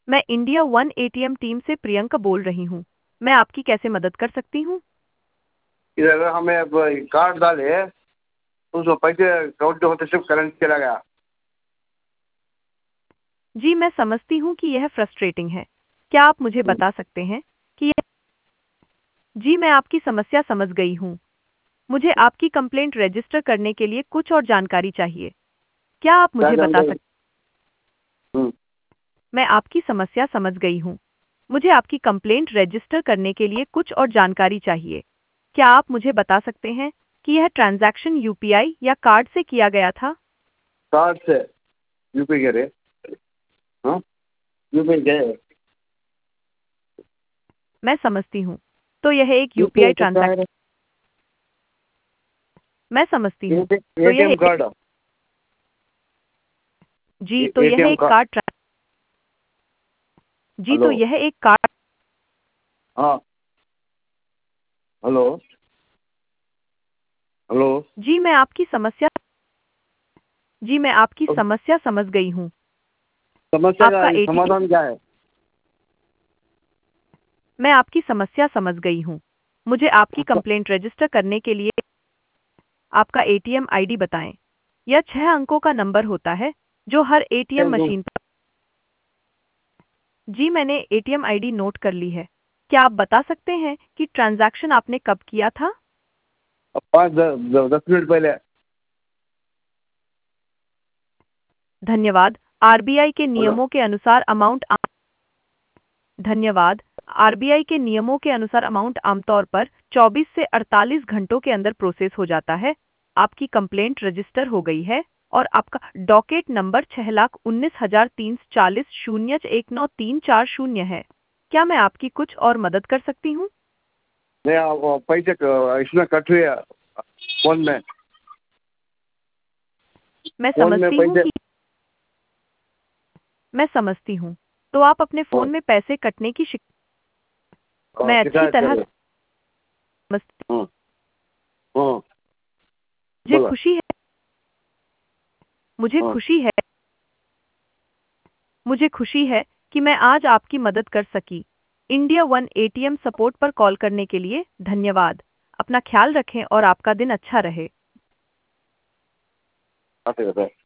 मैं India one ATM team से प्रियंका बोल रही हूँ। मैं आपकी कैसे मदद कर सकती हूँ? इधर हमें अब कार्ड डाले, उसमें पैसे अकाउंट जो होते सिर्फ करंट चला गया। जी, मैं समझती हूँ कि यह फ्रस्ट्रेटिंग है। क्या आप मुझे बता सकते हैं कि यह जी, मैं आपकी समस्या समझ गई हूँ। मुझे आपकी कंप्लेंट रजिस्टर करने के लिए कुछ और जानकारी चाहिए। क्या आप क्या मुझे बता जानकारी? सकते मैं आपकी समस्या समझ गई हूँ। मुझे आपकी कंप्लेंट रजिस्टर करने के लिए कुछ और जानकारी चाहिए। क्या आप मुझे बता सकते हैं कि यह ट्रांजैक्शन यूपीआई या कार्ड से किया गया था? कार्ड से यूपी के रे। हाँ, यूपी गए। मैं समझती हूँ। तो यह एक यूपी यूपीआई कितना है? ट्रांजैक्शन मैं समझती हूँ। तो यह एटीएम कार्ड। जी, तो यह एटीएम एक कार्ड। कार्ड जी, तो हेलो। यह एक कार्ड हाँ। हेलो। हेलो। जी, मैं आपकी समस्या समझ गई हूँ। समस्या का आपका एटीएम समाधान क्या है? मैं आपकी समस्या समझ गई हूँ। मुझे आपकी कंप्लेंट रजिस्टर करने के लिए आपका एटीएम आईडी बताएं। यह 6 अंकों का नंबर होता है जो हर एटीएम मशीन पर जी, मैंने एटीएम आईडी नोट कर ली है। क्या आप बता सकते हैं कि ट्रांजैक्शन आपने कब किया था? 5-10 मिनट पहले। धन्यवाद। आरबीआई के हेलो। नियमों के अनुसार अमाउंट धन्यवाद। आरबीआई के नियमों के अनुसार अमाउंट आमतौर पर 24 से 48 घंटों के अंदर प्रोसेस हो जाता है। आपकी कंप्लेंट रजिस्टर हो गई है और आपका डॉकेट नंबर 6,19,340-019340 है। क्या मैं आपकी कुछ और मदद कर सकती हूँ? नहीं, वो पैसे इसमें कट हुए फोन में। मैं फोन में समझती हूँ पैसे। कि मैं समझती हूँ। तो आप अपने हाँ, फोन में पैसे कटने की मैं अच्छी शिकायत तरह करे। समझती हाँ। हाँ। मुझे बोला। खुशी है मुझे हाँ। खुशी है मुझे खुशी है कि मैं आज आपकी मदद कर सकी। इंडिया वन एटीएम सपोर्ट पर कॉल करने के लिए धन्यवाद। अपना ख्याल रखें और आपका दिन अच्छा रहे। आते रहता है।